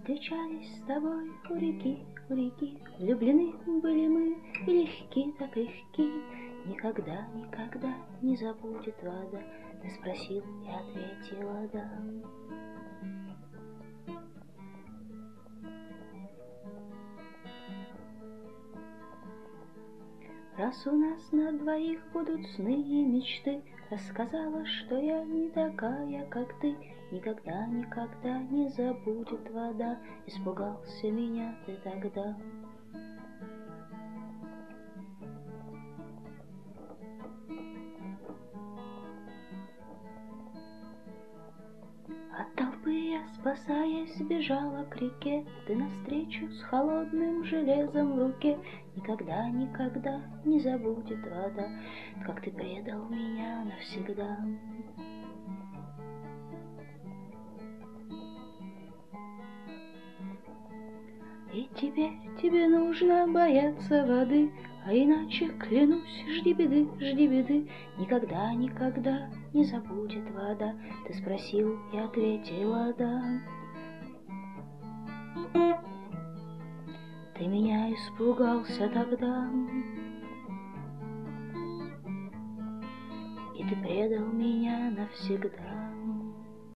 Встречались с тобой у реки, влюблены были мы, и легки, так легки. Никогда, никогда не забудет вода. Ты спросил, я ответила да. Раз у нас на двоих будут сны и мечты, рассказала, что я не такая, как ты. Никогда, никогда не забудет вода. Испугался меня ты тогда. От толпы я, спасаясь, бежала к реке. Ты навстречу с холодным железом в руке. Никогда, никогда не забудет вода, как ты предал меня навсегда. И теперь тебе нужно бояться воды, а иначе, клянусь, жди беды, жди беды. Никогда, никогда не забудет вода. Ты спросил, я ответила да. Ты меня испугался тогда, и ты предал меня навсегда.